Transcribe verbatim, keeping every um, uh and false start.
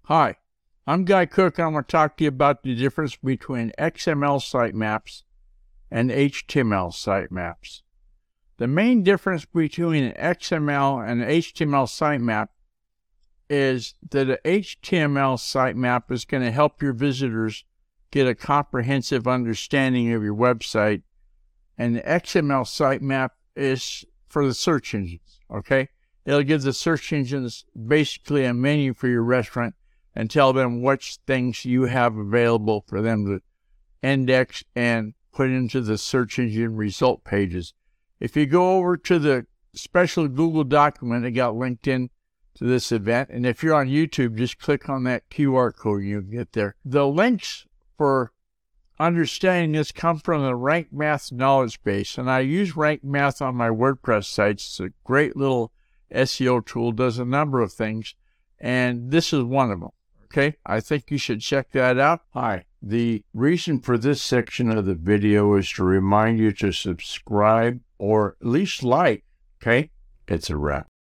Hi, I'm Guy Cook, and I'm going to talk to you about the difference between X M L sitemaps and H T M L sitemaps. The main difference between an X M L and an H T M L sitemap is that an H T M L sitemap is going to help your visitors get a comprehensive understanding of your website, and the X M L sitemap is for the search engines, okay? It'll give the search engines basically a menu for your restaurant and tell them which things you have available for them to index and put into the search engine result pages. If you go over to the special Google document that got linked in to this event, and if you're on YouTube, just click on that Q R code and you'll get there. The links for understanding this come from the Rank Math knowledge base, and I use Rank Math on my WordPress sites. It's a great little S E O tool, does a number of things, and this is one of them. Okay, I think you should check that out. Hi, the reason for this section of the video is to remind you to subscribe or at least like. Okay, it's a wrap.